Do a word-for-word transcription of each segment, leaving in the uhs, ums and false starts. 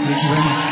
Thank you very much.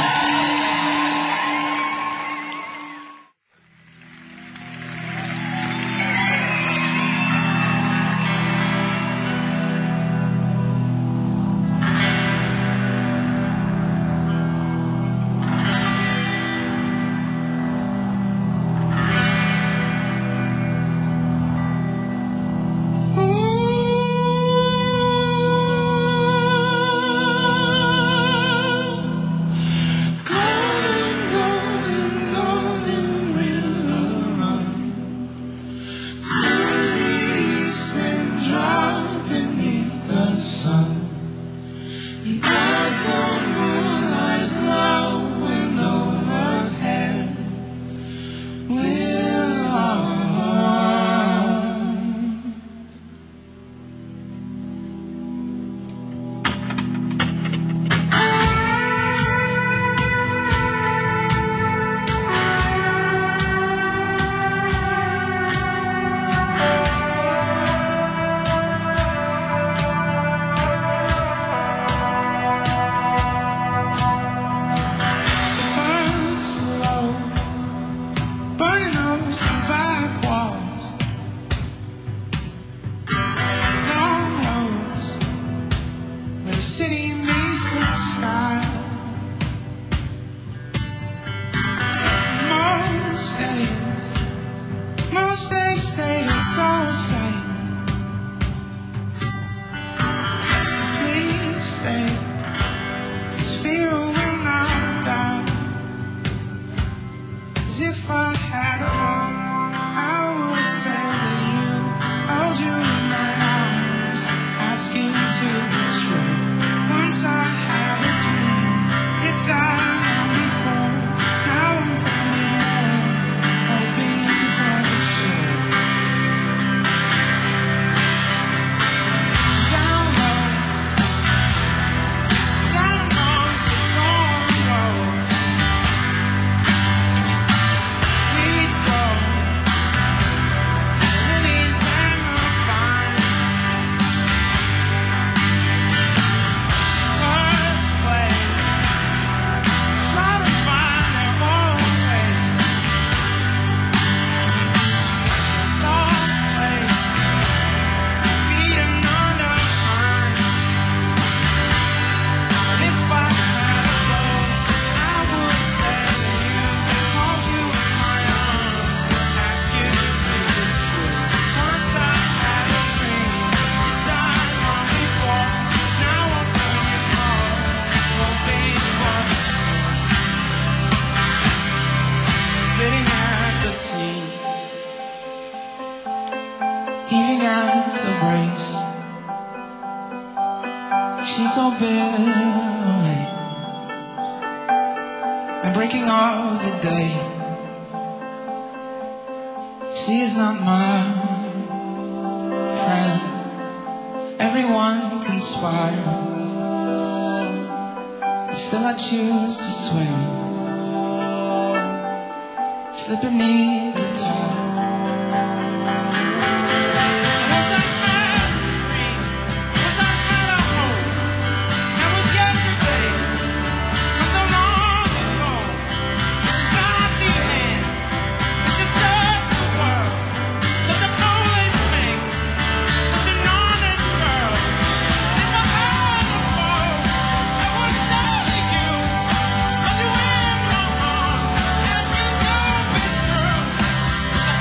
True.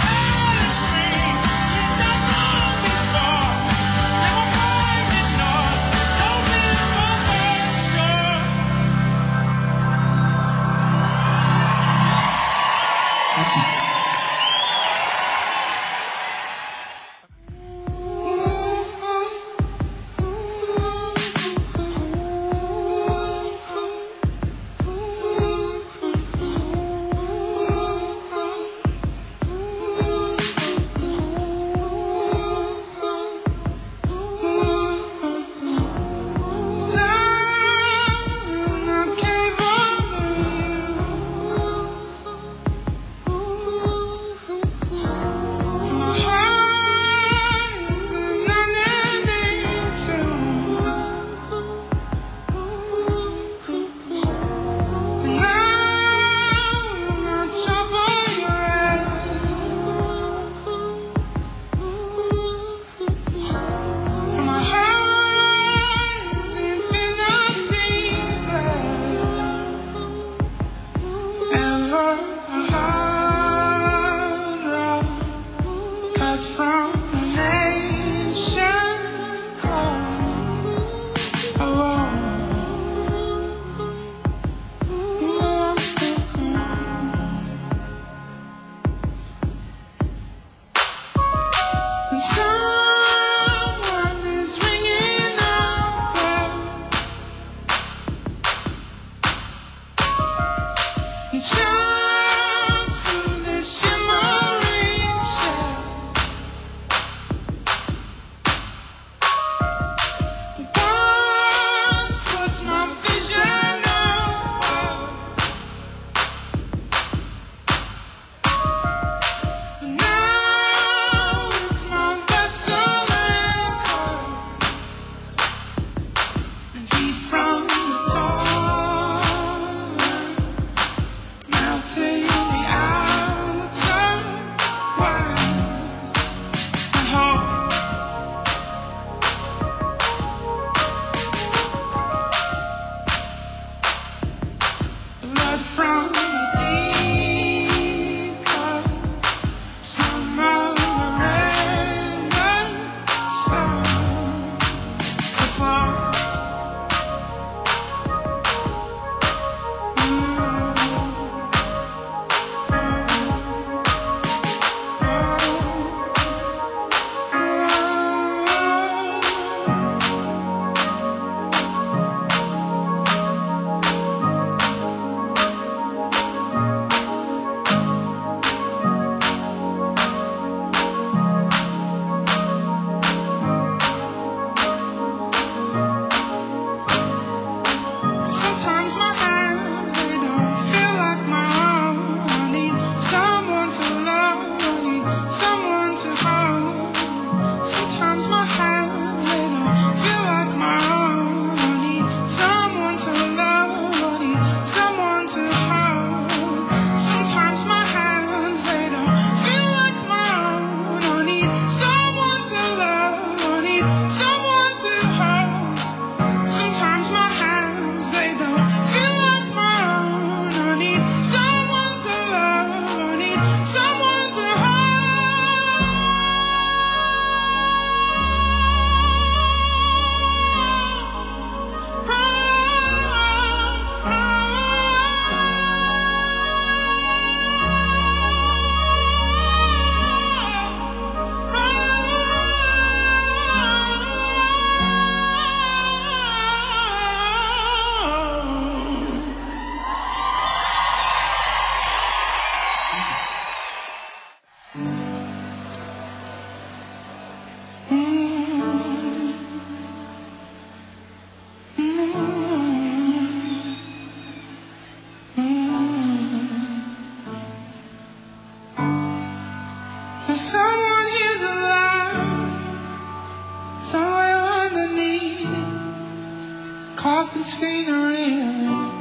Caught between the railing,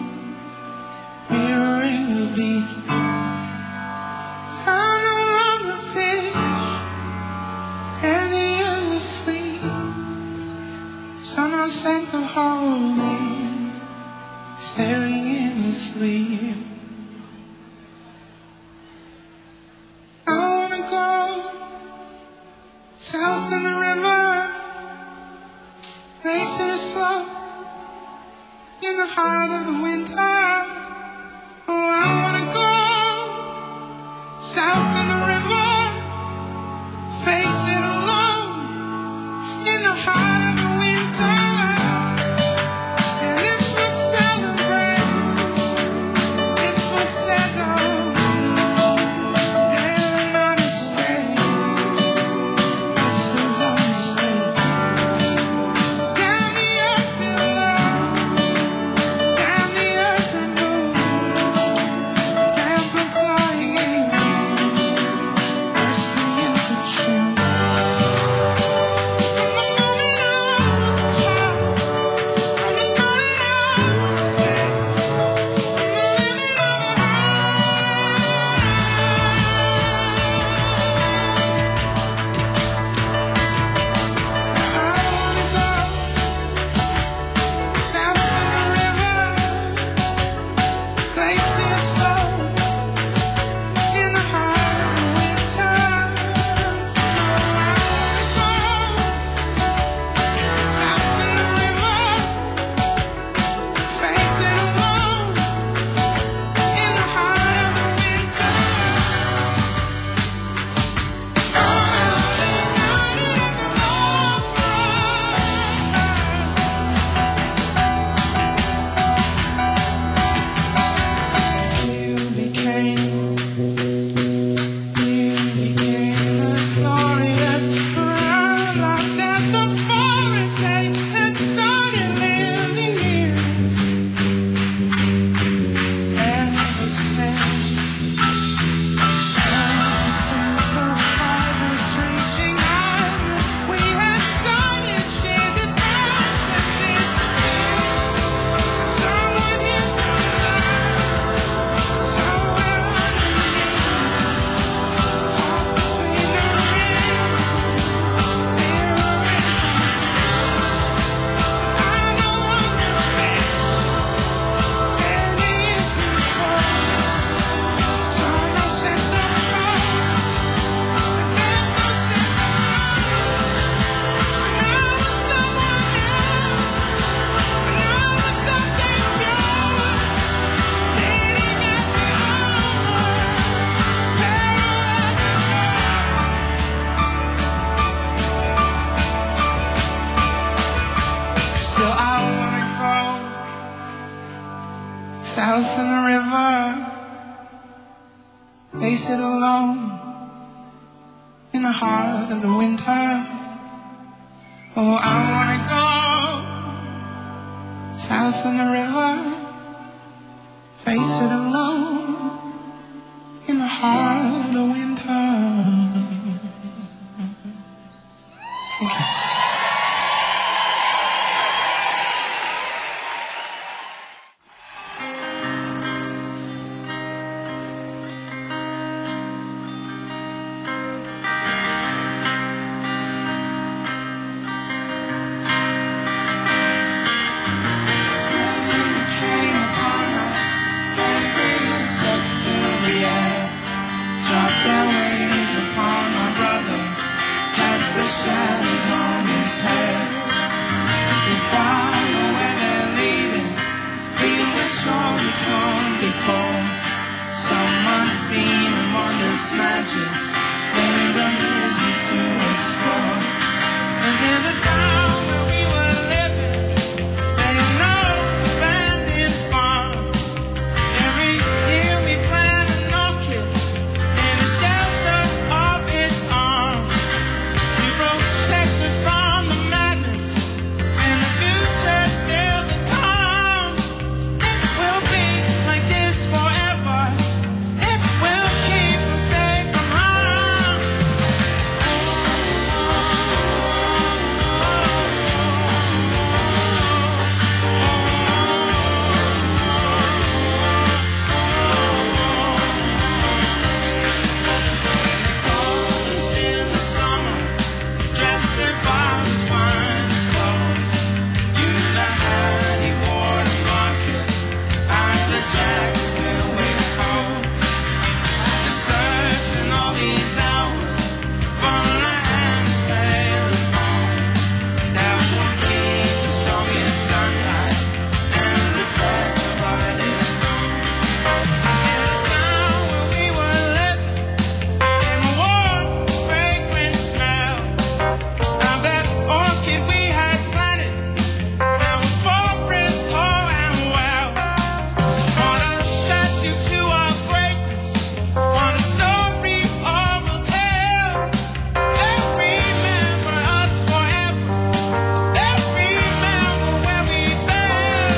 mirroring the beat. I'm no longer fish, and the years asleep. Somehow sense of holding, staring endlessly. I wanna go south in the river, racing it slow. In the heart of the winter, oh, I wanna go south in the river, face it alone. In the heart of the winter, and this would celebrate, this would settle, and not a mistake. This is a mistake. Down the earth below. south in the river, face it alone in the heart of the winter. Oh, I wanna go south in the river, face it alone in the heart of the winter. Thank you. Magic, made of visions to explore. And in the town where we were living, there ain't no abandoned farm. Every year we plant an orchid in the shelter of its arm to protect us from the madness and the future still to come. It will be like this forever. It will keep us safe from harm. They called us in the summer, dressed in father's finest clothes. You the hat he wore to market, I the jacket filled with holes. And searching all these hours for a hand's pale as bone that will keep the strongest sunlight and reflect the brightest stone. In the town where we were living, in the warm, fragrant smell of that orchid we had planted, now a forest tall and well. For the statue to our greatness, on a story all will tell. They'll remember us forever. They'll remember where we fell.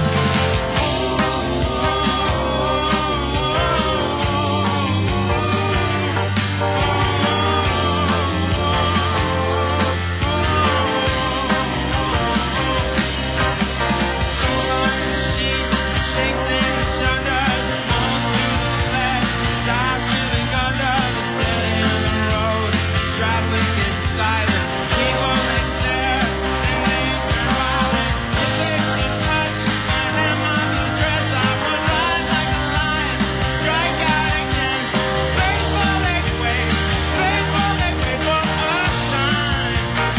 She shakes in the shoulders, moves to the left, dives to the gutter, but steady on the road. Traffic is silent, people they stare, then they turn violent. If they should touch my hem of your dress, I would ride like a lion, strike out again. Faithful they wait, faithful they wait for a sign.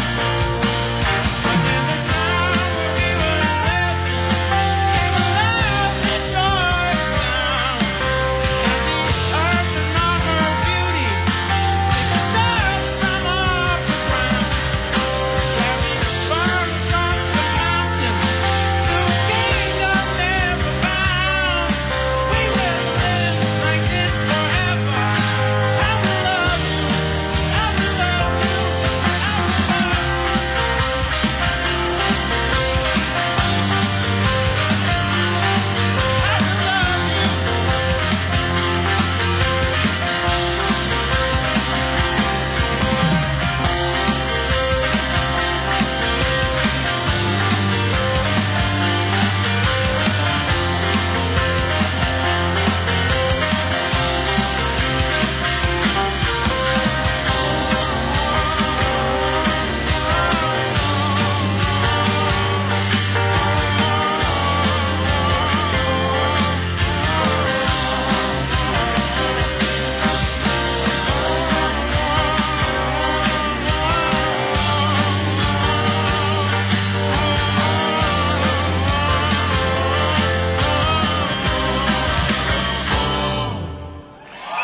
But in the town where we were living, came a lovely joyous sound. As the earth and all her beauty picked us up from off the ground. Where we burn across the mountain to a kingdom never bound. We will live like this forever. I will love you, I will love you, I will love you.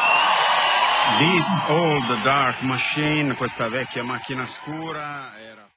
This Old Dark Machine, questa vecchia macchina scura, era